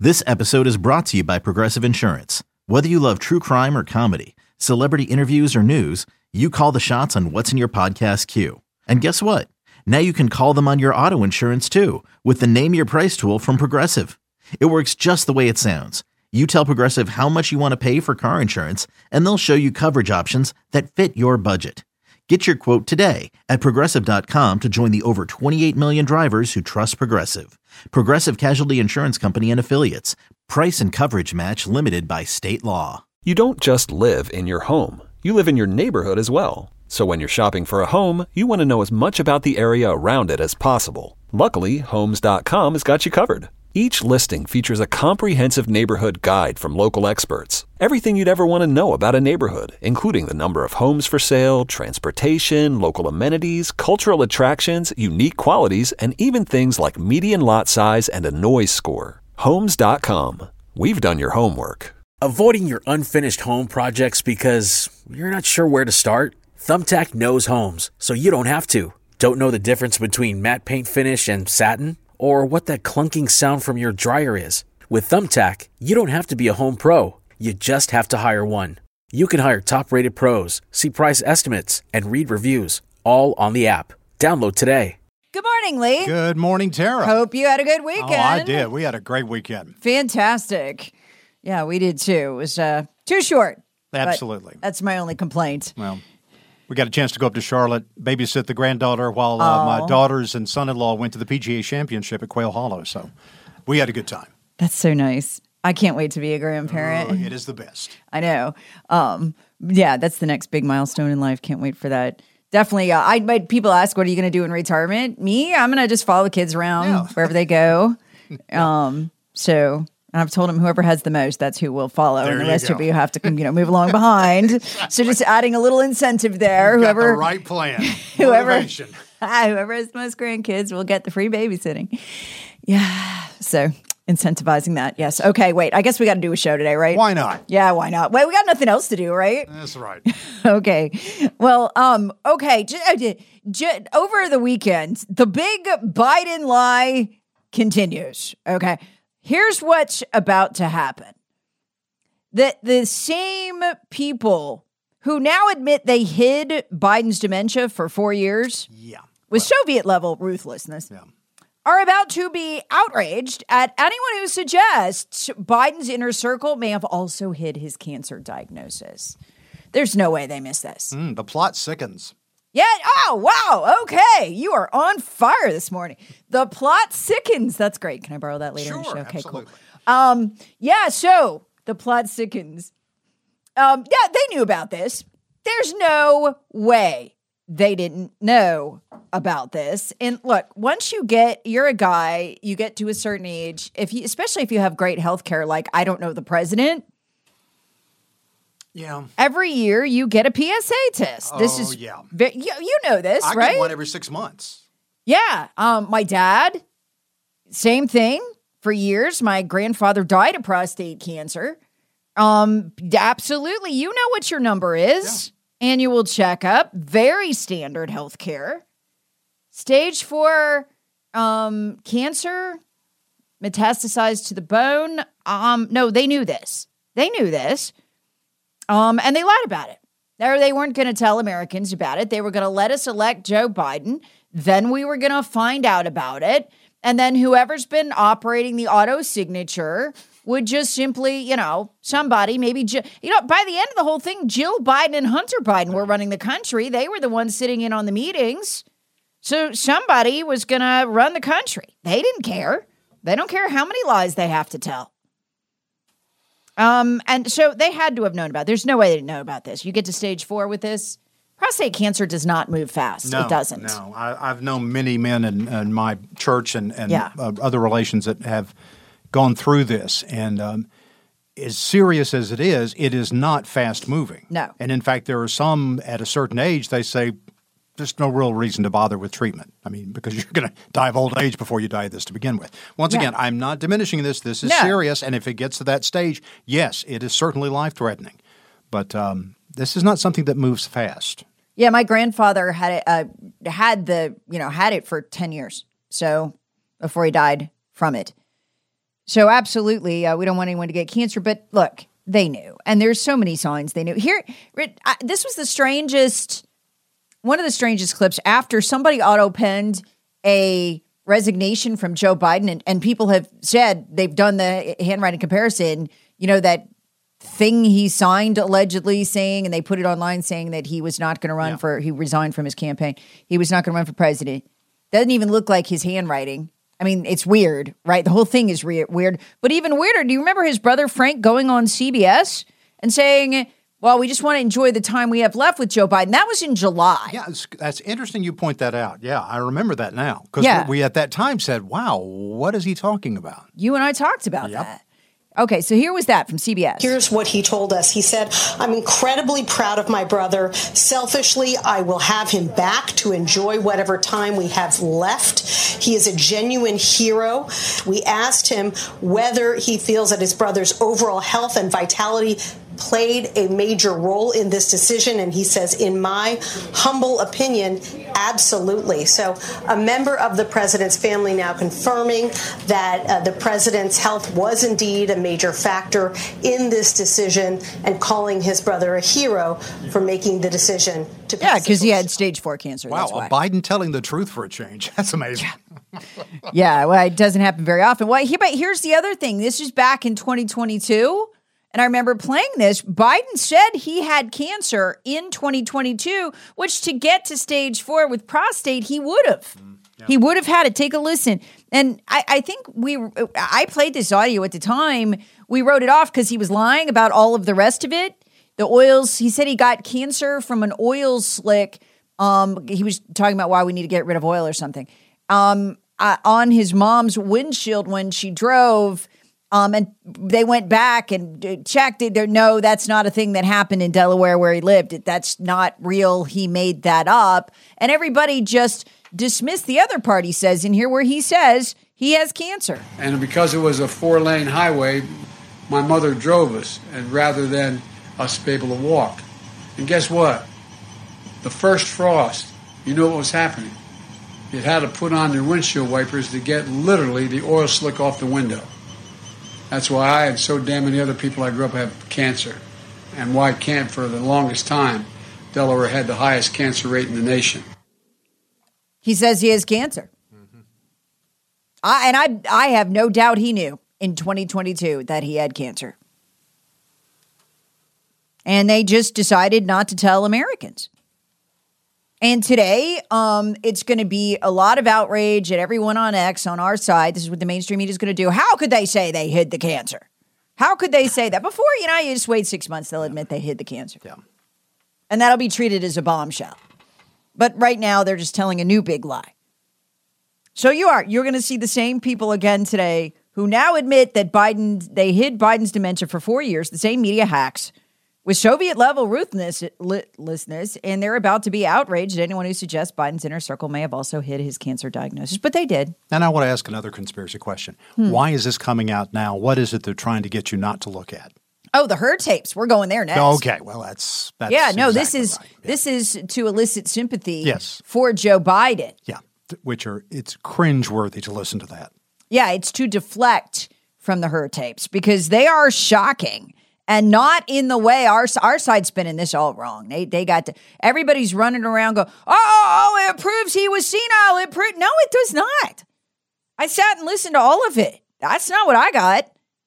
This episode is brought to you by Progressive Insurance. Whether you love true crime or comedy, celebrity interviews or news, you call the shots on what's in your podcast queue. And guess what? Now you can call them on your auto insurance too with the Name Your Price tool from Progressive. It works just the way it sounds. You tell Progressive how much you want to pay for car insurance, and they'll show you coverage options that fit your budget. Get your quote today at Progressive.com to join the over 28 million drivers who trust Progressive. Progressive Casualty Insurance Company and Affiliates. Price and coverage match limited by state law. You don't just live in your home. You live in your neighborhood as well. So when you're shopping for a home, you want to know as much about the area around it as possible. Luckily, Homes.com has got you covered. Each listing features a comprehensive neighborhood guide from local experts. Everything you'd ever want to know about a neighborhood, including the number of homes for sale, transportation, local amenities, cultural attractions, unique qualities, and even things like median lot size and a noise score. Homes.com. We've done your homework. Avoiding your unfinished home projects because you're not sure where to start? Thumbtack knows homes, so you don't have to. Don't know the difference between matte paint finish and satin? Or what that clunking sound from your dryer is? With Thumbtack, you don't have to be a home pro. You just have to hire one. You can hire top-rated pros, see price estimates, and read reviews, all on the app. Download today. Good morning, Lee. Good morning, Tara. Hope you had a good weekend. Oh, I did. We had a great weekend. Fantastic. Yeah, we did too. It was too short. Absolutely. That's my only complaint. Well, we got a chance to go up to Charlotte, babysit the granddaughter while my daughters and son-in-law went to the PGA Championship at Quail Hollow. So we had a good time. That's so nice. I can't wait to be a grandparent. Oh, it is the best. I know. Yeah, that's the next big milestone in life. Can't wait for that. Definitely. People ask, what are you going to do in retirement? Me, I'm going to just follow the kids around wherever they go. So I've told them whoever has the most, that's who will follow. There and the you rest go. of you have to move along behind. So just adding a little incentive there. Got the right plan. Whoever Motivation. whoever has the most grandkids will get the free babysitting. Yeah. So incentivizing that. Yes. Okay. Wait, I guess we got to do a show today, right? Why not? Yeah. Why not? Well, we got nothing else to do, right? That's right. Okay. Well, okay. Over the weekend, the big Biden lie continues. Okay. Here's what's about to happen. The same people who now admit they hid Biden's dementia for 4 years with Soviet-level ruthlessness are about to be outraged at anyone who suggests Biden's inner circle may have also hid his cancer diagnosis. There's no way they missed this. The plot sickens. Yeah. Oh, wow. Okay. You are on fire this morning. The plot sickens. That's great. Can I borrow that later in the show? Okay, absolutely. cool. Yeah. So the plot sickens. Yeah, they knew about this. There's no way they didn't know about this. And look, once you're a guy, you get to a certain age, especially if you have great health care, like, I don't know, the president. Yeah. Every year you get a PSA test. This is you know this, I right? get one every 6 months. Yeah. My dad, same thing for years. My grandfather died of prostate cancer. Absolutely. You know what your number is. Yeah. Annual checkup, very standard health care. Stage 4 cancer, metastasized to the bone. No, they knew this. They knew this. And they lied about it. They weren't going to tell Americans about it. They were going to let us elect Joe Biden. Then we were going to find out about it. And then whoever's been operating the auto signature would just simply, somebody, maybe, by the end of the whole thing, Jill Biden and Hunter Biden were running the country. They were the ones sitting in on the meetings. So somebody was going to run the country. They didn't care. They don't care how many lies they have to tell. And so they had to have known about it. There's no way they didn't know about this. You get to stage 4 with this. Prostate cancer does not move fast. No, it doesn't. No, I've known many men in my church and other relations that have gone through this. And as serious as it is not fast moving. No. And in fact, there are some at a certain age, they say, there's no real reason to bother with treatment. I mean, because you're going to die of old age before you die of this to begin with. Once again, I'm not diminishing this. This is serious. And if it gets to that stage, yes, it is certainly life-threatening. But this is not something that moves fast. Yeah, my grandfather had it for 10 years. So before he died from it. So absolutely, we don't want anyone to get cancer. But look, they knew. And there's so many signs they knew. Here, this was one of the strangest clips after somebody auto-penned a resignation from Joe Biden. And people have said they've done the handwriting comparison, that thing he signed allegedly saying, and they put it online saying that he was not going to run he resigned from his campaign. He was not going to run for president. Doesn't even look like his handwriting. I mean, it's weird, right? The whole thing is weird. But even weirder, do you remember his brother Frank going on CBS and saying, well, we just want to enjoy the time we have left with Joe Biden? That was in July. Yeah, that's interesting you point that out. Yeah, I remember that now. Because we at that time said, wow, what is he talking about? You and I talked about that. Okay, so here was that from CBS. Here's what he told us. He said, I'm incredibly proud of my brother. Selfishly, I will have him back to enjoy whatever time we have left. He is a genuine hero. We asked him whether he feels that his brother's overall health and vitality played a major role in this decision, and he says, in my humble opinion, absolutely. So a member of the president's family now confirming that the president's health was indeed a major factor in this decision and calling his brother a hero for making the decision to pass. Yeah, because he had stage 4 cancer. Wow, that's why. Biden telling the truth for a change. That's amazing. Yeah, well, it doesn't happen very often. Well, here's the other thing. This was back in 2022. And I remember playing this. Biden said he had cancer in 2022, which to get to stage 4 with prostate, he would have. He would have had it. Take a listen. And I think I played this audio at the time. We wrote it off because he was lying about all of the rest of it. The oils, he said he got cancer from an oil slick. He was talking about why we need to get rid of oil or something. On his mom's windshield when she drove. And they went back and checked it. No, that's not a thing that happened in Delaware where he lived. That's not real. He made that up. And everybody just dismissed the other part, he says in here, where he says he has cancer. And because it was a 4-lane highway, my mother drove us, and rather than us be able to walk. And guess what? The first frost, you know what was happening? You had to put on your windshield wipers to get literally the oil slick off the window. That's why I and so damn many other people I grew up have cancer. And why for the longest time, Delaware had the highest cancer rate in the nation. He says he has cancer. Mm-hmm. I have no doubt he knew in 2022 that he had cancer. And they just decided not to tell Americans. And today, it's going to be a lot of outrage at everyone on X on our side. This is what the mainstream media is going to do. How could they say they hid the cancer? How could they say that? Before, you just wait 6 months, they'll admit they hid the cancer. Yeah. And that'll be treated as a bombshell. But right now, they're just telling a new big lie. So you're going to see the same people again today who now admit that they hid Biden's dementia for 4 years, the same media hacks, with Soviet-level ruthlessness, and they're about to be outraged at anyone who suggests Biden's inner circle may have also hid his cancer diagnosis. But they did. And I want to ask another conspiracy question. Why is this coming out now? What is it they're trying to get you not to look at? Oh, the Hur tapes. We're going there next. Okay, well, that's exactly this is to elicit sympathy for Joe Biden. Yeah, it's cringeworthy to listen to that. Yeah, it's to deflect from the Hur tapes because they are shocking. And not in the way our side's spinning this all wrong. They got to, everybody's running around go, oh, it proves he was senile. No, it does not. I sat and listened to all of it. That's not what I got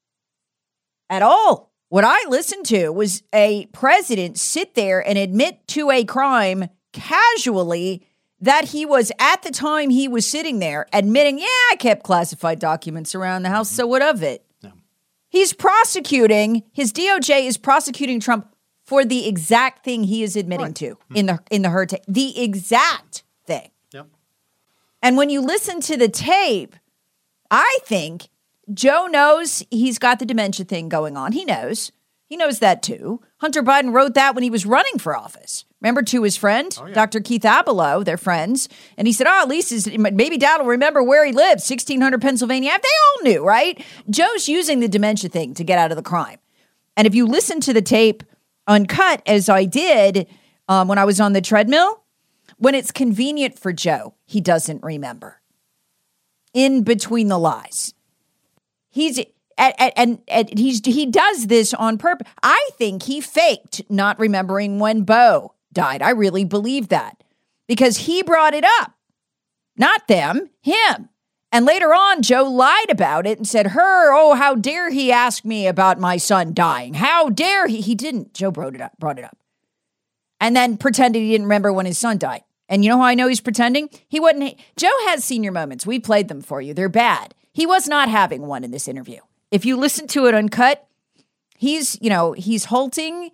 at all. What I listened to was a president sit there and admit to a crime casually that he was, at the time he was sitting there, admitting, I kept classified documents around the house, so what of it? He's prosecuting, his DOJ is prosecuting Trump for the exact thing he is admitting to in the Hur tape. The exact thing. Yep. And when you listen to the tape, I think Joe knows he's got the dementia thing going on. He knows that too. Hunter Biden wrote that when he was running for office. Remember, to his friend, Dr. Keith Abelo, they're friends. And he said, at least maybe Dad will remember where he lived, 1600 Pennsylvania Ave. They all knew, right? Joe's using the dementia thing to get out of the crime. And if you listen to the tape uncut, as I did when I was on the treadmill, when it's convenient for Joe, he doesn't remember. In between the lies. he does this on purpose. I think he faked not remembering when Bo died. I really believe that because he brought it up, not them, him. And later on, Joe lied about it and said, how dare he ask me about my son dying? How dare he? He didn't. Joe brought it up. And then pretended he didn't remember when his son died. And you know how I know he's pretending? Joe has senior moments. We played them for you. They're bad. He was not having one in this interview. If you listen to it uncut, he's halting.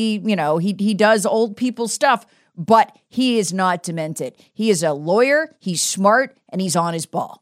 He does old people stuff, but he is not demented. He is a lawyer. He's smart and he's on his ball.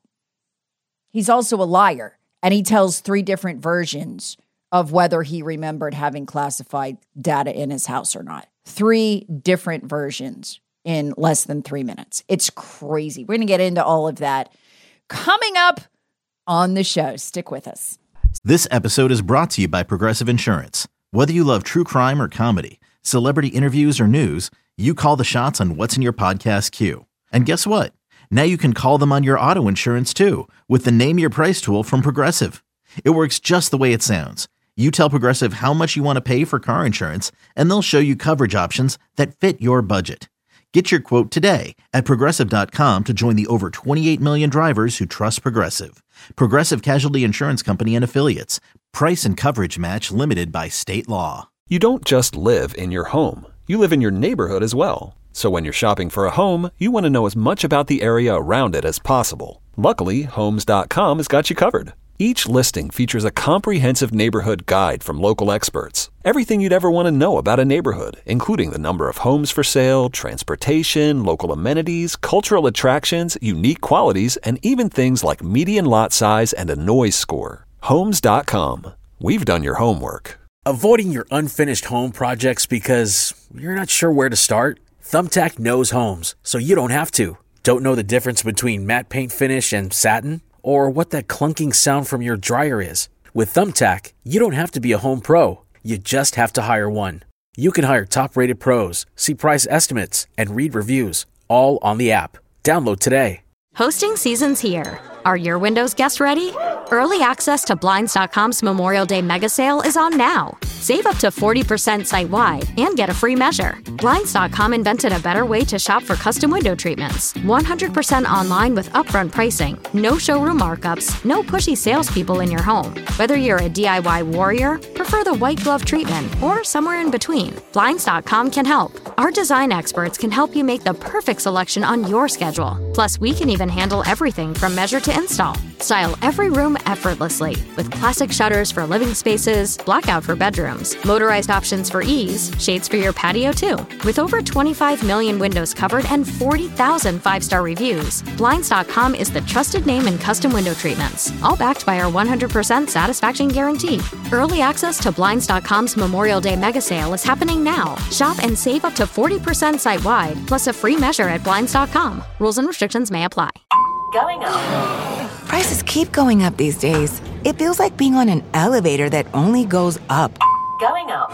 He's also a liar, and he tells 3 different versions of whether he remembered having classified data in his house or not. 3 different versions in less than 3 minutes. It's crazy. We're going to get into all of that coming up on the show. Stick with us. This episode is brought to you by Progressive Insurance. Whether you love true crime or comedy, celebrity interviews or news, you call the shots on what's in your podcast queue. And guess what? Now you can call them on your auto insurance too with the Name Your Price tool from Progressive. It works just the way it sounds. You tell Progressive how much you want to pay for car insurance, and they'll show you coverage options that fit your budget. Get your quote today at Progressive.com to join the over 28 million drivers who trust Progressive. Progressive Casualty Insurance Company and Affiliates. Price and coverage match limited by state law. You don't just live in your home. You live in your neighborhood as well. So when you're shopping for a home, you want to know as much about the area around it as possible. Luckily, Homes.com has got you covered. Each listing features a comprehensive neighborhood guide from local experts. Everything you'd ever want to know about a neighborhood, including the number of homes for sale, transportation, local amenities, cultural attractions, unique qualities, and even things like median lot size and a noise score. Homes.com. We've done your homework. Avoiding your unfinished home projects because you're not sure where to start? Thumbtack knows homes, so you don't have to. Don't know the difference between matte paint finish and satin? Or what that clunking sound from your dryer is? With Thumbtack, you don't have to be a home pro. You just have to hire one. You can hire top-rated pros, see price estimates, and read reviews, all on the app. Download today. Hosting season's here. Are your windows guests ready? Early access to Blinds.com's Memorial Day mega sale is on now. Save up to 40% site-wide and get a free measure. Blinds.com invented a better way to shop for custom window treatments. 100% online with upfront pricing, no showroom markups, no pushy salespeople in your home. Whether you're a DIY warrior, prefer the white glove treatment, or somewhere in between, Blinds.com can help. Our design experts can help you make the perfect selection on your schedule. Plus, we can even handle everything from measure to install. Style every room effortlessly with classic shutters for living spaces, blackout for bedrooms, motorized options for ease, shades for your patio too. With over 25 million windows covered and 40,000 five-star reviews, Blinds.com is the trusted name in custom window treatments, all backed by our 100% satisfaction guarantee. Early access to Blinds.com's Memorial Day mega sale is happening now. Shop and save up to 40% site-wide, plus a free measure at Blinds.com. Rules and restrictions may apply. Going up. Prices keep going up these days. It feels like being on an elevator that only goes up. Going up.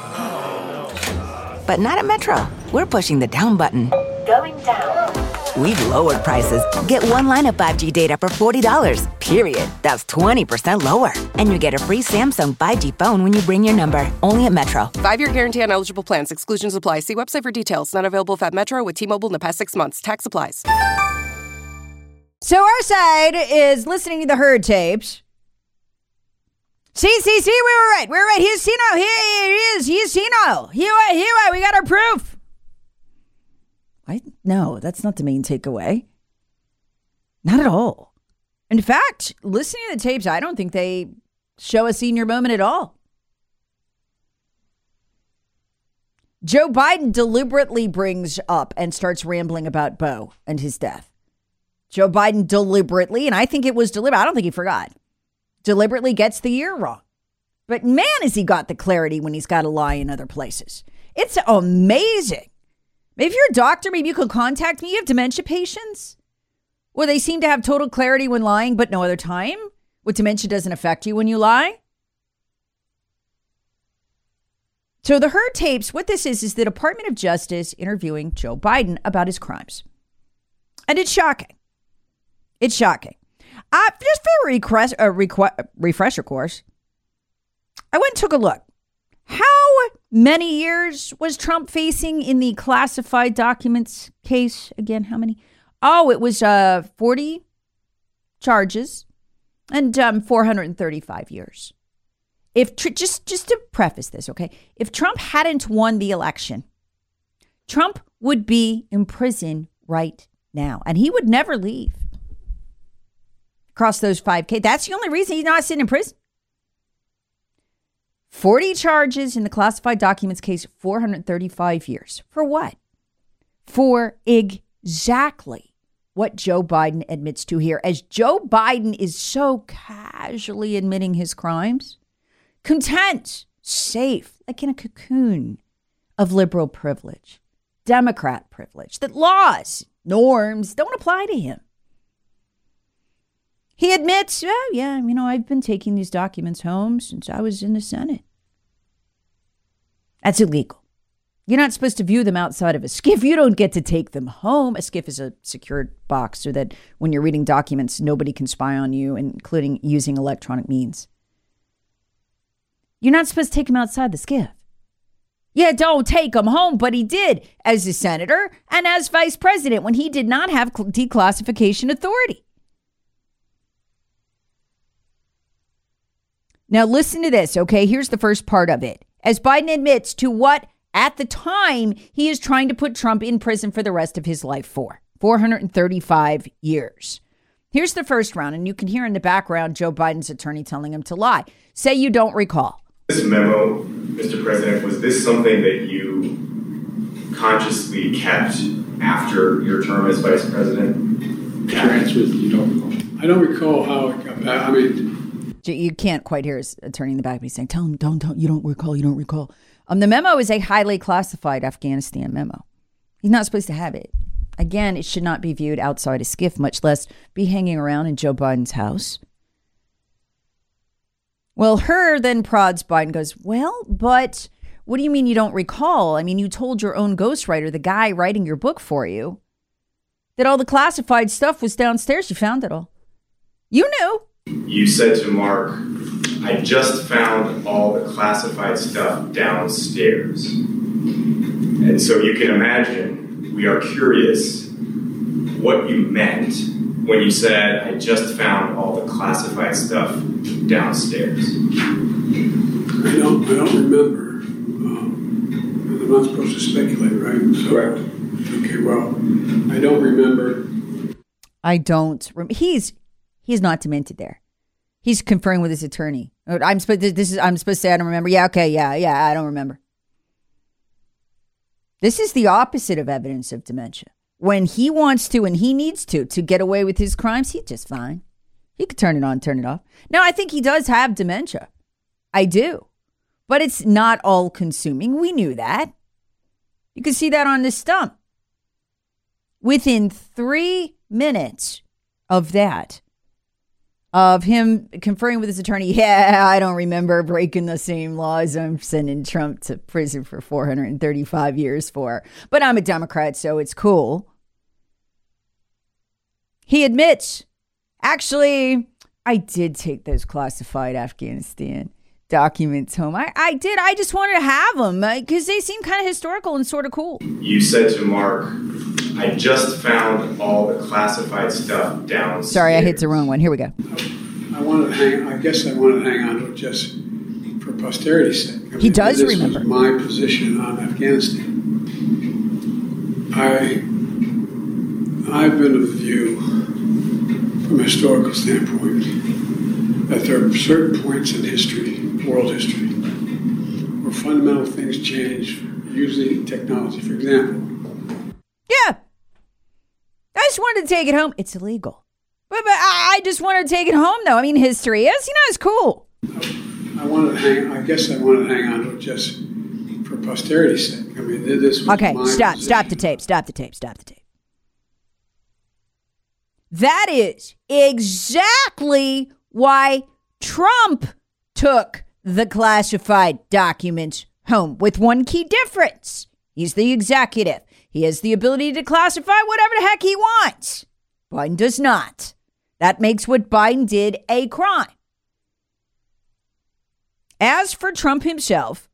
But not at Metro. We're pushing the down button. Going down. We've lowered prices. Get one line of 5G data for $40, period. That's 20% lower. And you get a free Samsung 5G phone when you bring your number. Only at Metro. 5-year guarantee on eligible plans. Exclusions apply. See website for details. Not available at Metro with T-Mobile in the past 6 months. Tax applies. So our side is listening to the Heard tapes. See, we were right. We were right. He's senile. Here he is. He's senile. Here, we got our proof. What? No, that's not the main takeaway. Not at all. In fact, listening to the tapes, I don't think they show a senior moment at all. Joe Biden deliberately brings up and starts rambling about Bo and his death. Joe Biden deliberately, and I think it was deliberate, I don't think he forgot, deliberately gets the year wrong. But man, has he got the clarity when he's got to lie in other places. It's amazing. Maybe if you're a doctor, maybe you could contact me. You have dementia patients where they seem to have total clarity when lying, but no other time. What dementia doesn't affect you when you lie. So the Heard tapes, what this is the Department of Justice interviewing Joe Biden about his crimes. And it's shocking. It's shocking. Just for a refresher course, I went and took a look. How many years was Trump facing in the classified documents case? Again, how many? Oh, it was 40 charges and 435 years. If just to preface this, okay, if Trump hadn't won the election, Trump would be in prison right now, and he would never leave. Across those 5K, that's the only reason he's not sitting in prison. 40 charges in the classified documents case, 435 years. For what? For exactly what Joe Biden admits to here, as Joe Biden is so casually admitting his crimes, content, safe, like in a cocoon of liberal privilege, Democrat privilege, that laws, norms don't apply to him. He admits, oh, yeah, I've been taking these documents home since I was in the Senate. That's illegal. You're not supposed to view them outside of a SCIF. You don't get to take them home. A SCIF is a secured box so that when you're reading documents, nobody can spy on you, including using electronic means. You're not supposed to take them outside the SCIF. Yeah, don't take them home, but he did as a senator and as vice president when he did not have declassification authority. Now, listen to this, okay? Here's the first part of it. As Biden admits to what, at the time, he is trying to put Trump in prison for the rest of his life for 435 years. Here's the first round, and you can hear in the background Joe Biden's attorney telling him to lie. Say you don't recall. This memo, Mr. President, was this something that you consciously kept after your term as vice president? Your answer is you don't recall. I don't recall how it got back. You can't quite hear his attorney in the back, but he's saying, tell him, don't, you don't recall. The memo is a highly classified Afghanistan memo. He's not supposed to have it. Again, it should not be viewed outside a SCIF, much less be hanging around in Joe Biden's house. Well, Hur then prods Biden, goes, well, but what do you mean you don't recall? You told your own ghostwriter, the guy writing your book for you, that all the classified stuff was downstairs. You found it all. You knew. You said to Mark, I just found all the classified stuff downstairs. And so you can imagine, we are curious what you meant when you said, I just found all the classified stuff downstairs. I don't remember. I'm not supposed to speculate, right? So, correct. Okay, well, I don't remember. He's not demented there. He's conferring with his attorney. I'm supposed to say I don't remember. Yeah, okay, yeah, I don't remember. This is the opposite of evidence of dementia. When he wants to and he needs to get away with his crimes, he's just fine. He could turn it on, turn it off. Now, I think he does have dementia. I do. But it's not all consuming. We knew that. You can see that on this stump. Within 3 minutes of that, of him conferring with his attorney, yeah, I don't remember breaking the same laws I'm sending Trump to prison for 435 years for. But I'm a Democrat, so it's cool. He admits, actually, I did take those classified Afghanistan documents home. I did. I just wanted to have them because they seem kind of historical and sort of cool. You said to Mark, I just found all the classified stuff downstairs. Sorry, I hit the wrong one. Here we go. I guess I wanted to hang on to it just for posterity's sake. He does remember. This was my position on Afghanistan. I've been of the view, from a historical standpoint, that there are certain points in history, world history, where fundamental things change, usually technology, for example. Yeah. I just wanted to take it home. It's illegal. But I just wanted to take it home, though. History is, it's cool. I guess I wanted to hang on to it just for posterity's sake. This was okay, my stop position. the tape. That is exactly why Trump took the classified documents home, with one key difference. He's the executive. He has the ability to classify whatever the heck he wants. Biden does not. That makes what Biden did a crime. As for Trump himself,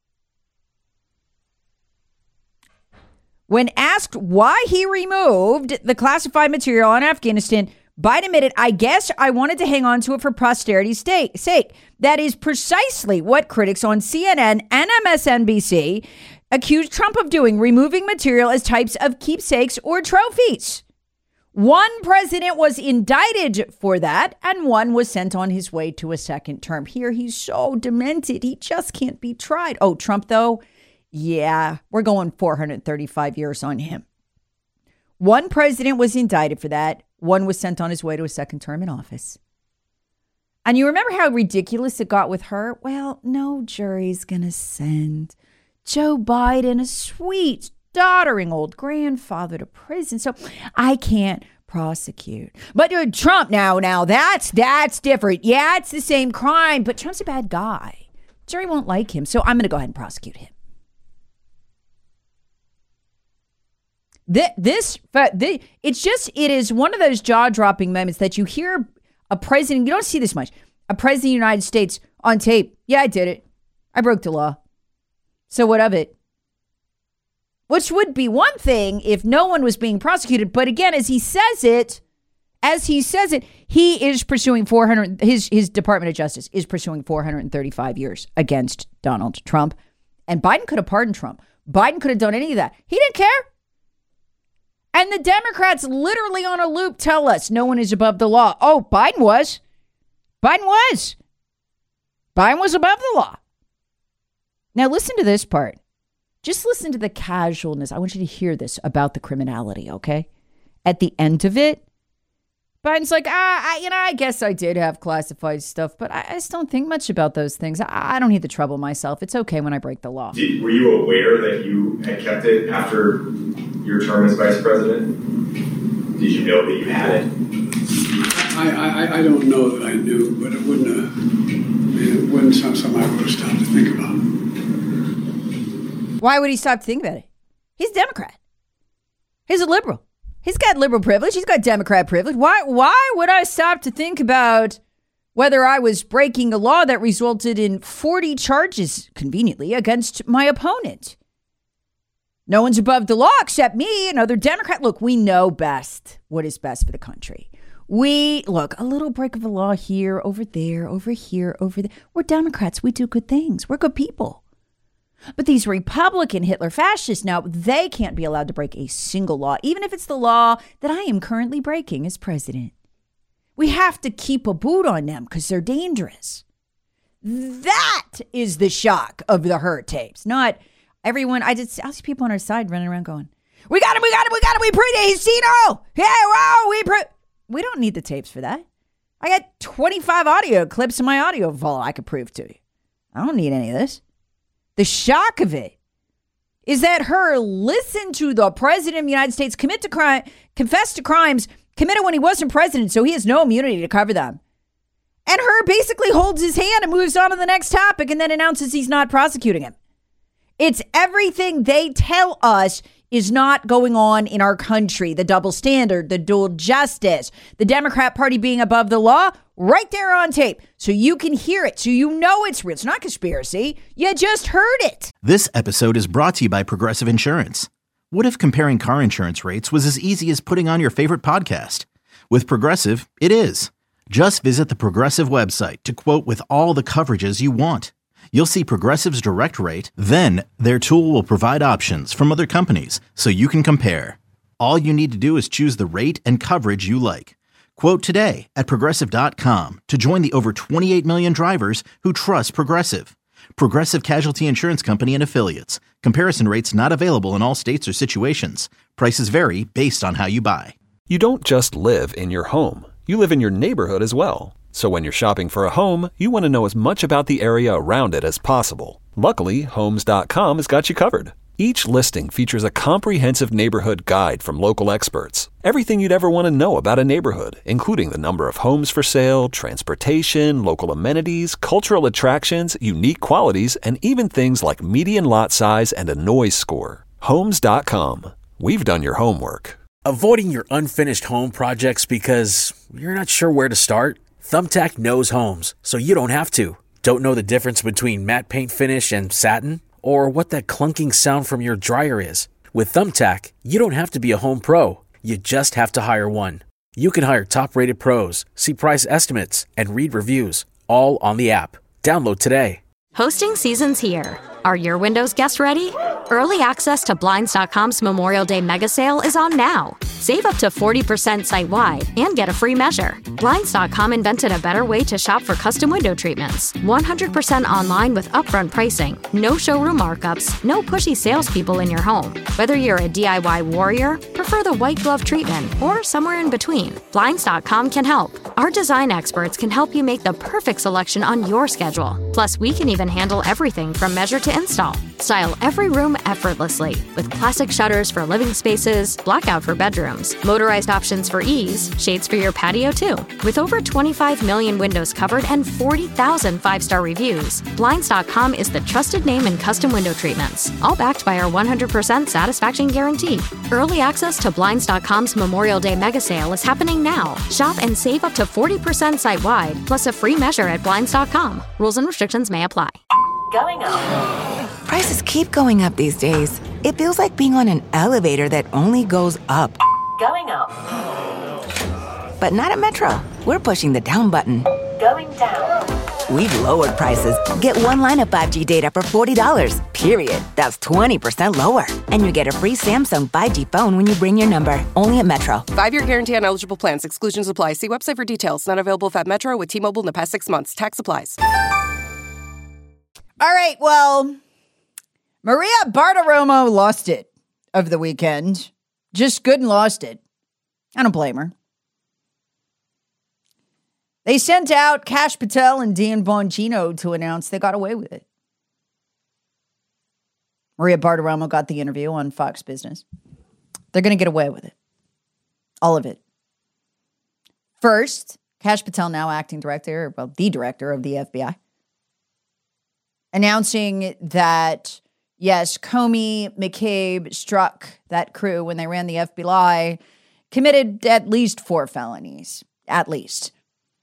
when asked why he removed the classified material on Afghanistan, Biden admitted, I guess I wanted to hang on to it for posterity's sake. That is precisely what critics on CNN and MSNBC accused Trump of doing, removing material as types of keepsakes or trophies. One president was indicted for that, and one was sent on his way to a second term. Here, he's so demented, he just can't be tried. Oh, Trump, though? Yeah, we're going 435 years on him. One president was indicted for that. One was sent on his way to a second term in office. And you remember how ridiculous it got with her? Well, no jury's going to send Joe Biden, a sweet, doddering old grandfather, to prison. So I can't prosecute. But Trump, now that's different. Yeah, it's the same crime, but Trump's a bad guy. Jury won't like him, so I'm going to go ahead and prosecute him. It is one of those jaw-dropping moments that you hear a president, you don't see this much, a president of the United States on tape. Yeah, I did it. I broke the law. So what of it? Which would be one thing if no one was being prosecuted. But again, as he says it, he is pursuing his Department of Justice is pursuing 435 years against Donald Trump. And Biden could have pardoned Trump. Biden could have done any of that. He didn't care. And the Democrats literally on a loop tell us no one is above the law. Oh, Biden was. Biden was above the law. Now listen to this part. Just listen to the casualness. I want you to hear this about the criminality, okay? At the end of it, Biden's like, I guess I did have classified stuff, but I just don't think much about those things. I don't need to trouble myself. It's okay when I break the law. Were you aware that you had kept it after your term as vice president? Did you know that you had it? I don't know that I knew, but it wasn't something I would have stopped to think about. Why would he stop to think about it? He's a Democrat. He's a liberal. He's got liberal privilege. He's got Democrat privilege. Why would I stop to think about whether I was breaking a law that resulted in 40 charges, conveniently, against my opponent? No one's above the law except me, another Democrat. Look, we know best what is best for the country. Look, a little break of the law here, over there, over here, over there. We're Democrats. We do good things. We're good people. But these Republican Hitler fascists, now, they can't be allowed to break a single law, even if it's the law that I am currently breaking as president. We have to keep a boot on them because they're dangerous. That is the shock of the hurt tapes, not everyone. I see people on our side running around going, we got him, we predate Cino. Yeah, wow, we don't need the tapes for that. I got 25 audio clips in my audio vault I could prove to you. I don't need any of this. The shock of it is that listen to the president of the United States confess to crimes committed when he wasn't president, so he has no immunity to cover them. And basically holds his hand and moves on to the next topic and then announces he's not prosecuting him. It's everything they tell us is not going on in our country. The double standard, the dual justice, the Democrat Party being above the law, right there on tape. So you can hear it. So you know it's real. It's not conspiracy. You just heard it. This episode is brought to you by Progressive Insurance. What if comparing car insurance rates was as easy as putting on your favorite podcast? With Progressive, it is. Just visit the Progressive website to quote with all the coverages you want. You'll see Progressive's direct rate, then their tool will provide options from other companies so you can compare. All you need to do is choose the rate and coverage you like. Quote today at Progressive.com to join the over 28 million drivers who trust Progressive. Progressive Casualty Insurance Company and Affiliates. Comparison rates not available in all states or situations. Prices vary based on how you buy. You don't just live in your home. You live in your neighborhood as well. So when you're shopping for a home, you want to know as much about the area around it as possible. Luckily, Homes.com has got you covered. Each listing features a comprehensive neighborhood guide from local experts. Everything you'd ever want to know about a neighborhood, including the number of homes for sale, transportation, local amenities, cultural attractions, unique qualities, and even things like median lot size and a noise score. Homes.com. We've done your homework. Avoiding your unfinished home projects because you're not sure where to start? Thumbtack knows homes, so you don't have to. Don't know the difference between matte paint finish and satin? Or what that clunking sound from your dryer is? With Thumbtack, you don't have to be a home pro. You just have to hire one. You can hire top-rated pros, see price estimates, and read reviews, all on the app. Download today. Hosting season's here. Are your windows guest ready? Early access to Blinds.com's Memorial Day mega sale is on now. Save up to 40% site-wide and get a free measure. Blinds.com invented a better way to shop for custom window treatments. 100% online with upfront pricing, no showroom markups, no pushy salespeople in your home. Whether you're a DIY warrior, prefer the white glove treatment, or somewhere in between, Blinds.com can help. Our design experts can help you make the perfect selection on your schedule. Plus, we can even handle everything from measure to install. Style every room effortlessly with classic shutters for living spaces, blackout for bedrooms, motorized options for ease, shades for your patio too. With over 25 million windows covered and 40,000 five-star reviews, Blinds.com is the trusted name in custom window treatments, all backed by our 100% satisfaction guarantee. Early access to Blinds.com's Memorial Day mega sale is happening now. Shop and save up to 40% site-wide, plus a free measure at Blinds.com. Rules and restrictions may apply. Going up. Prices keep going up these days. It feels like being on an elevator that only goes up. Going up. But not at Metro. We're pushing the down button. Going down. We've lowered prices. Get one line of 5G data for $40, period. That's 20% lower. And you get a free Samsung 5G phone when you bring your number. Only at Metro. 5-year guarantee on eligible plans. Exclusions apply. See website for details. Not available if at Metro with T-Mobile in the past 6 months. Tax applies. All right, well, Maria Bartiromo lost it over the weekend. Just good and lost it. I don't blame her. They sent out Kash Patel and Dan Bongino to announce they got away with it. Maria Bartiromo got the interview on Fox Business. They're going to get away with it. All of it. First, Kash Patel, now acting director, well, the director of the FBI, announcing that, yes, Comey, McCabe, Strzok, that crew, when they ran the FBI, committed at least 4 felonies. At least.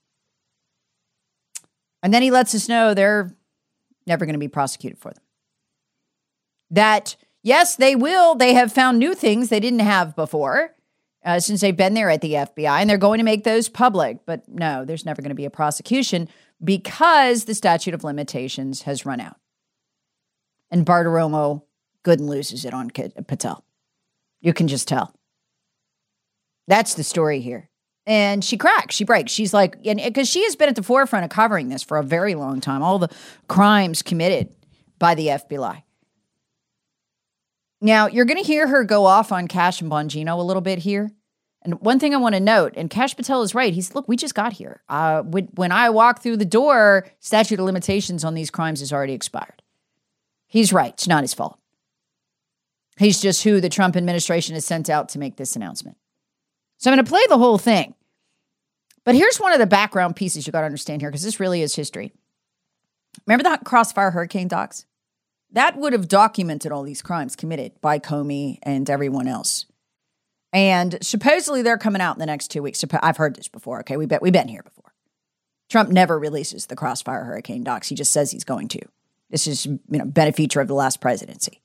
And then he lets us know they're never going to be prosecuted for them. That, yes, they will. They have found new things they didn't have before since they've been there at the FBI, and they're going to make those public. But no, there's never going to be a prosecution because the statute of limitations has run out. And Bartiromo good and loses it on Patel. You can just tell. That's the story here. And she cracks, she breaks. She's like, because she has been at the forefront of covering this for a very long time, all the crimes committed by the FBI. Now, you're going to hear her go off on Kash and Bongino a little bit here. And one thing I want to note, and Kash Patel is right. He's, look, we just got here. When I walk through the door, statute of limitations on these crimes is already expired. He's right. It's not his fault. He's just who the Trump administration has sent out to make this announcement. So I'm going to play the whole thing. But here's one of the background pieces you got to understand here, because this really is history. Remember the Crossfire Hurricane docs? That would have documented all these crimes committed by Comey and everyone else. And supposedly they're coming out in the next 2 weeks. I've heard this before, okay? We've been here before. Trump never releases the Crossfire Hurricane docs. He just says he's going to. This is, been a feature of the last presidency.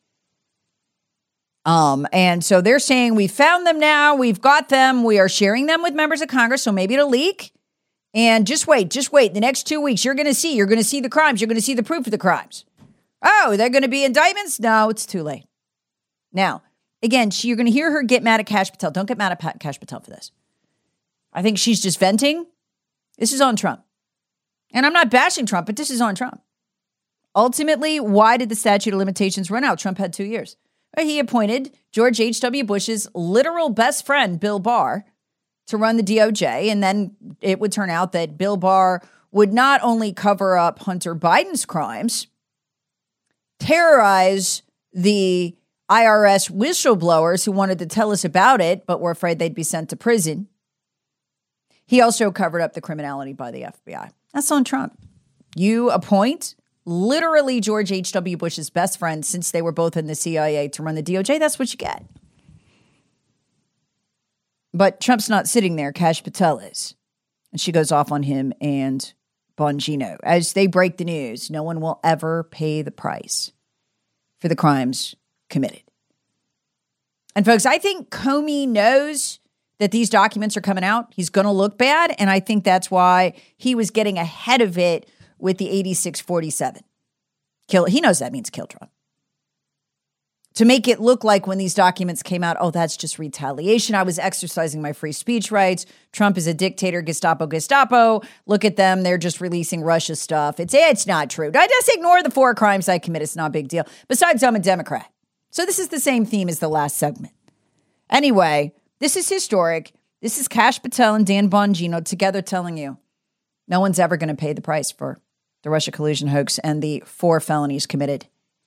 And so they're saying, we found them now. We've got them. We are sharing them with members of Congress. So maybe it'll leak. And just wait. The next 2 weeks, you're going to see the crimes. You're going to see the proof of the crimes. Oh, they're going to be indictments? No, it's too late. Now, again, you're going to hear her get mad at Kash Patel. Don't get mad at Kash Patel for this. I think she's just venting. This is on Trump. And I'm not bashing Trump, but this is on Trump. Ultimately, why did the statute of limitations run out? Trump had 2 years. He appointed George H.W. Bush's literal best friend, Bill Barr, to run the DOJ. And then it would turn out that Bill Barr would not only cover up Hunter Biden's crimes, terrorize the IRS whistleblowers who wanted to tell us about it, but were afraid they'd be sent to prison. He also covered up the criminality by the FBI. That's on Trump. You appoint literally George H.W. Bush's best friend since they were both in the CIA to run the DOJ. That's what you get. But Trump's not sitting there. Kash Patel is. And she goes off on him and Bongino. As they break the news, no one will ever pay the price for the crimes committed. And folks, I think Comey knows that these documents are coming out. He's going to look bad. And I think that's why he was getting ahead of it with the 8647. He knows that means kill Trump. To make it look like when these documents came out, oh, that's just retaliation. I was exercising my free speech rights. Trump is a dictator, Gestapo. Look at them. They're just releasing Russia stuff. It's not true. I just ignore the 4 crimes I commit. It's not a big deal. Besides, I'm a Democrat. So this is the same theme as the last segment. Anyway, this is historic. This is Kash Patel and Dan Bongino together telling you no one's ever going to pay the price for the Russia collusion hoax and the 4 felonies committed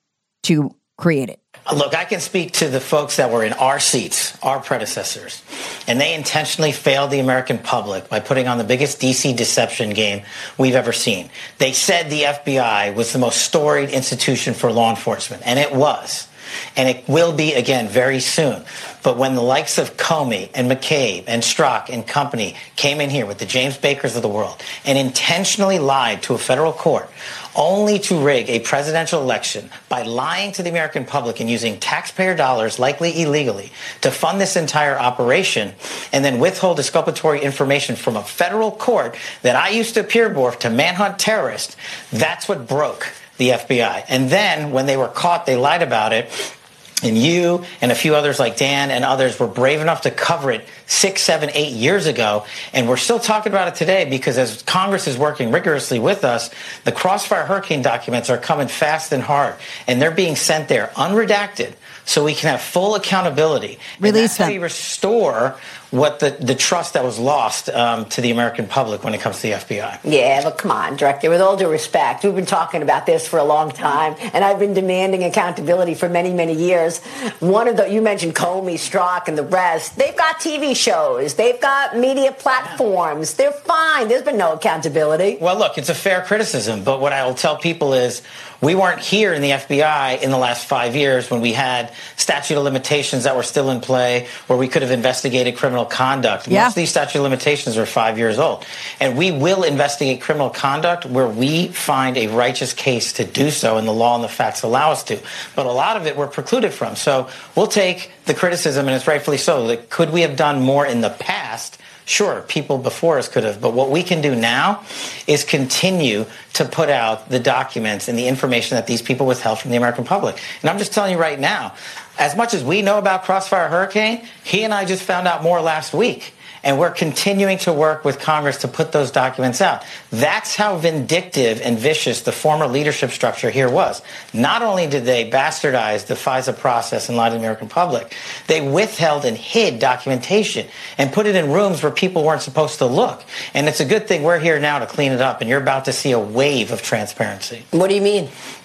to create it. Look, I can speak to the folks that were in our seats, our predecessors, and they intentionally failed the American public by putting on the biggest DC deception game we've ever seen. They said the FBI was the most storied institution for law enforcement, and it was. And it will be again very soon. But when the likes of Comey and McCabe and Strzok and company came in here with the James Bakers of the world and intentionally lied to a federal court only to rig a presidential election by lying to the American public and using taxpayer dollars, likely illegally, to fund this entire operation and then withhold exculpatory information from a federal court that I used to appear before to manhunt terrorists, that's what broke the FBI. And then when they were caught, they lied about it. And you and a few others like Dan and others were brave enough to cover it 6, 7, 8 years ago. And we're still talking about it today because as Congress is working rigorously with us, the Crossfire Hurricane documents are coming fast and hard. And they're being sent there unredacted so we can have full accountability. Release them. How we restore what the trust that was lost to the American public when it comes to the FBI. Yeah, but come on, Director, with all due respect, we've been talking about this for a long time, and I've been demanding accountability for many, many years. You mentioned Comey, Strzok, and the rest. They've got TV shows. They've got media platforms. They're fine. There's been no accountability. Well, look, it's a fair criticism, but what I will tell people is we weren't here in the FBI in the last 5 years when we had statute of limitations that were still in play, where we could have investigated criminal conduct. Yeah. Most of these statute of limitations are 5 years old. And we will investigate criminal conduct where we find a righteous case to do so and the law and the facts allow us to. But a lot of it we're precluded from. So we'll take the criticism, and it's rightfully so. Like, could we have done more in the past? Sure, people before us could have, but what we can do now is continue to put out the documents and the information that these people withheld from the American public. And I'm just telling you right now, as much as we know about Crossfire Hurricane, he and I just found out more last week. And we're continuing to work with Congress to put those documents out. That's how vindictive and vicious the former leadership structure here was. Not only did they bastardize the FISA process and lie to the American public, they withheld and hid documentation and put it in rooms where people weren't supposed to look. And it's a good thing we're here now to clean it up, and you're about to see a wave of transparency. What do you mean?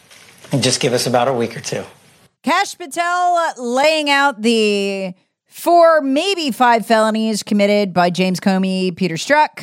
Just give us about a week or two. Kash Patel laying out the 4, maybe 5 felonies committed by James Comey, Peter Strzok,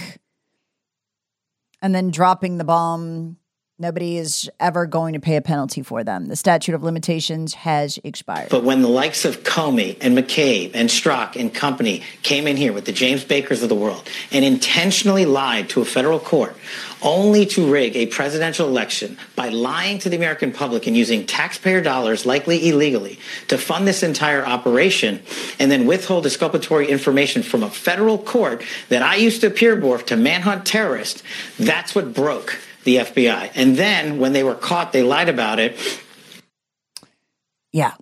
and then dropping the bomb. Nobody is ever going to pay a penalty for them. The statute of limitations has expired. But when the likes of Comey and McCabe and Strzok and company came in here with the James Bakers of the world and intentionally lied to a federal court only to rig a presidential election by lying to the American public and using taxpayer dollars, likely illegally, to fund this entire operation and then withhold exculpatory information from a federal court that I used to appear before to manhunt terrorists, that's what broke the FBI. And then when they were caught, they lied about it. Yeah.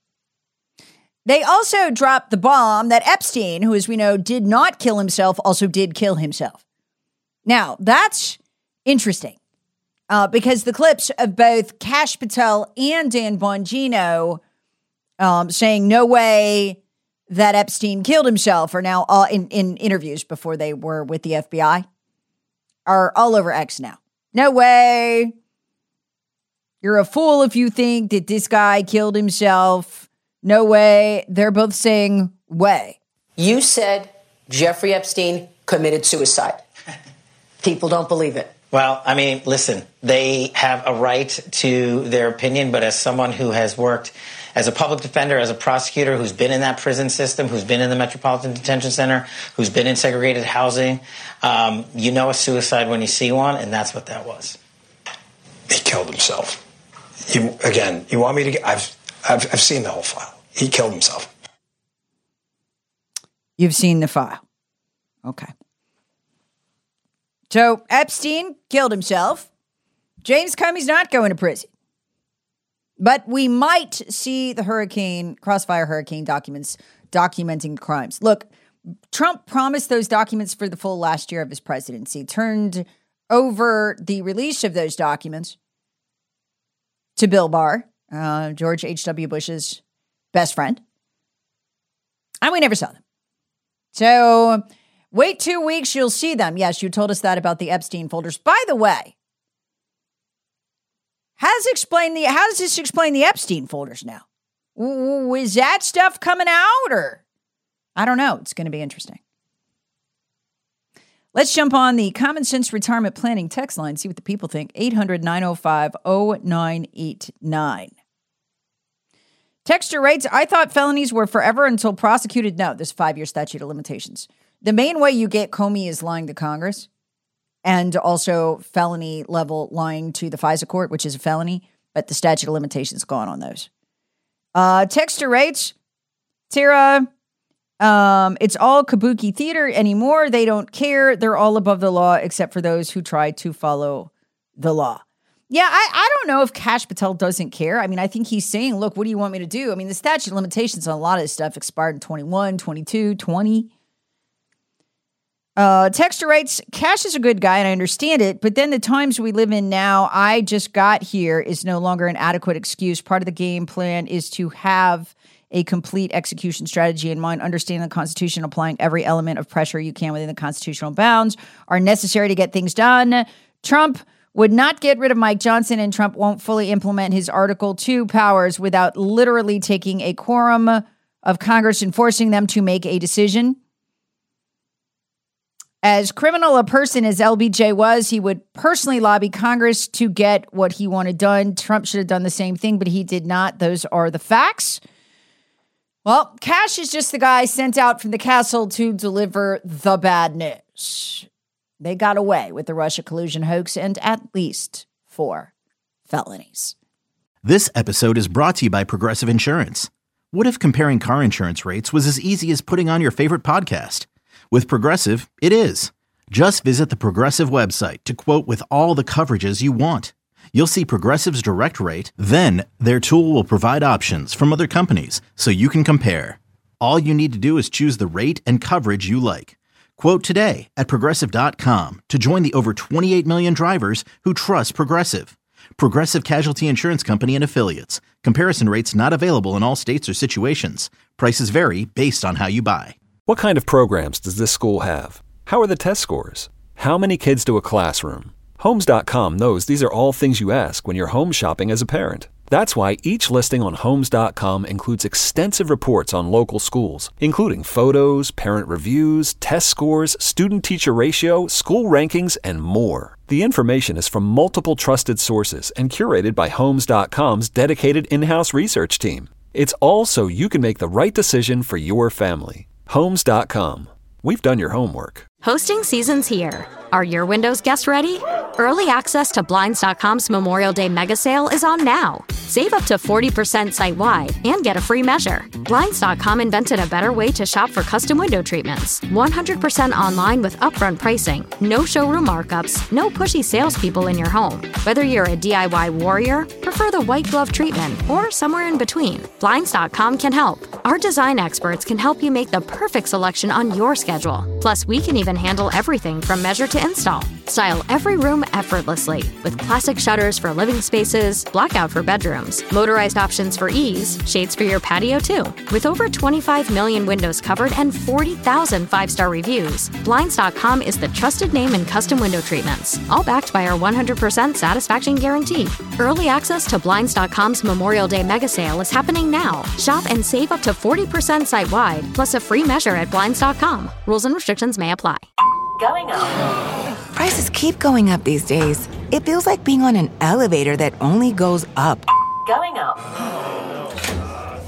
They also dropped the bomb that Epstein, who, as we know, did not kill himself, also did kill himself. Now, that's interesting because the clips of both Kash Patel and Dan Bongino saying no way that Epstein killed himself are now in interviews before they were with the FBI are all over X now. No way. You're a fool if you think that this guy killed himself. No way. They're both saying way. You said Jeffrey Epstein committed suicide. People don't believe it. Well, I mean, listen, they have a right to their opinion, but as someone who has worked As a public defender, as a prosecutor who's been in that prison system, who's been in the Metropolitan Detention Center, who's been in segregated housing, you know a suicide when you see one, and that's what that was. He killed himself. You want me to? I've seen the whole file. He killed himself. You've seen the file. Okay. So Epstein killed himself. James Comey's not going to prison. But we might see the Crossfire Hurricane documents documenting crimes. Look, Trump promised those documents for the full last year of his presidency, turned over the release of those documents to Bill Barr, George H.W. Bush's best friend. And we never saw them. So wait 2 weeks, you'll see them. Yes, you told us that about the Epstein folders. By the way, how does this explain the Epstein folders now? Is that stuff coming out, or? I don't know. It's going to be interesting. Let's jump on the Common Sense Retirement Planning text line, see what the people think. 800-905-0989. Texter writes, I thought felonies were forever until prosecuted. No, there's a 5-year statute of limitations. The main way you get Comey is lying to Congress, and also felony level lying to the FISA court, which is a felony, but the statute of limitations is gone on those. Texter writes, Tara, it's all kabuki theater anymore. They don't care. They're all above the law, except for those who try to follow the law. Yeah, I don't know if Kash Patel doesn't care. I mean, I think he's saying, look, what do you want me to do? I mean, the statute of limitations on a lot of this stuff expired in 21, 22, 20. Texter writes, Kash is a good guy and I understand it, but then the times we live in now, I just got here, is no longer an adequate excuse. Part of the game plan is to have a complete execution strategy in mind. Understanding the Constitution, applying every element of pressure you can within the constitutional bounds are necessary to get things done. Trump would not get rid of Mike Johnson, and Trump won't fully implement his Article 2 powers without literally taking a quorum of Congress and forcing them to make a decision. As criminal a person as LBJ was, he would personally lobby Congress to get what he wanted done. Trump should have done the same thing, but he did not. Those are the facts. Well, Kash is just the guy sent out from the castle to deliver the bad news. They got away with the Russia collusion hoax and at least 4 felonies. This episode is brought to you by Progressive Insurance. What if comparing car insurance rates was as easy as putting on your favorite podcast? With Progressive, it is. Just visit the Progressive website to quote with all the coverages you want. You'll see Progressive's direct rate, then their tool will provide options from other companies so you can compare. All you need to do is choose the rate and coverage you like. Quote today at Progressive.com to join the over 28 million drivers who trust Progressive. Progressive Casualty Insurance Company and Affiliates. Comparison rates not available in all states or situations. Prices vary based on how you buy. What kind of programs does this school have? How are the test scores? How many kids do a classroom? Homes.com knows these are all things you ask when you're home shopping as a parent. That's why each listing on Homes.com includes extensive reports on local schools, including photos, parent reviews, test scores, student-teacher ratio, school rankings, and more. The information is from multiple trusted sources and curated by Homes.com's dedicated in-house research team. It's all so you can make the right decision for your family. Homes.com. We've done your homework. Hosting season's here. Are your windows guests ready? Early access to Blinds.com's Memorial Day mega sale is on now. Save up to 40% site-wide and get a free measure. Blinds.com invented a better way to shop for custom window treatments. 100% online with upfront pricing, no showroom markups, no pushy salespeople in your home. Whether you're a DIY warrior, prefer the white glove treatment, or somewhere in between, Blinds.com can help. Our design experts can help you make the perfect selection on your schedule. Plus, we can even handle everything from measure to install. Style every room effortlessly with classic shutters for living spaces, blackout for bedrooms, motorized options for ease, shades for your patio too. With over 25 million windows covered and 40,000 5-star reviews, Blinds.com is the trusted name in custom window treatments, all backed by our 100% satisfaction guarantee. Early access to Blinds.com's Memorial Day mega sale is happening now. Shop and save up to 40% site-wide, plus a free measure at Blinds.com. Rules and restrictions may apply. Going up. Prices keep going up these days. It feels like being on an elevator that only goes up. Going up.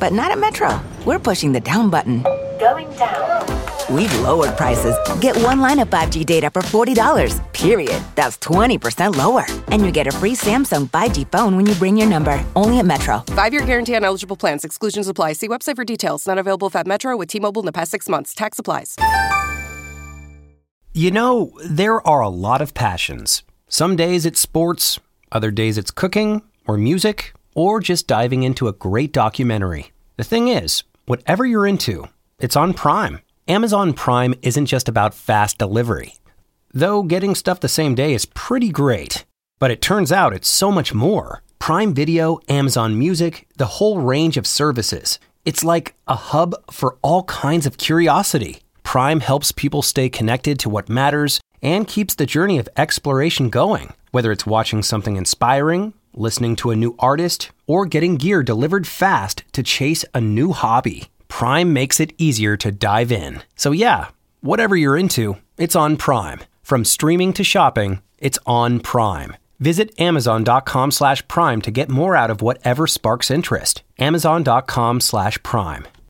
But not at Metro. We're pushing the down button. Going down. We've lowered prices. Get one line of 5G data for $40, period. That's 20% lower. And you get a free Samsung 5G phone when you bring your number. Only at Metro. 5-year guarantee on eligible plans. Exclusions apply. See website for details. Not available at Metro with T-Mobile in the past 6 months. Tax applies. You know, there are a lot of passions. Some days it's sports, other days it's cooking or music, or just diving into a great documentary. The thing is, whatever you're into, it's on Prime. Amazon Prime isn't just about fast delivery. Though getting stuff the same day is pretty great. But it turns out it's so much more. Prime Video, Amazon Music, the whole range of services. It's like a hub for all kinds of curiosity. Prime helps people stay connected to what matters and keeps the journey of exploration going. Whether it's watching something inspiring, listening to a new artist, or getting gear delivered fast to chase a new hobby. Prime makes it easier to dive in. So yeah, whatever you're into, it's on Prime. From streaming to shopping, it's on Prime. Visit Amazon.com/Prime to get more out of whatever sparks interest. Amazon.com/Prime.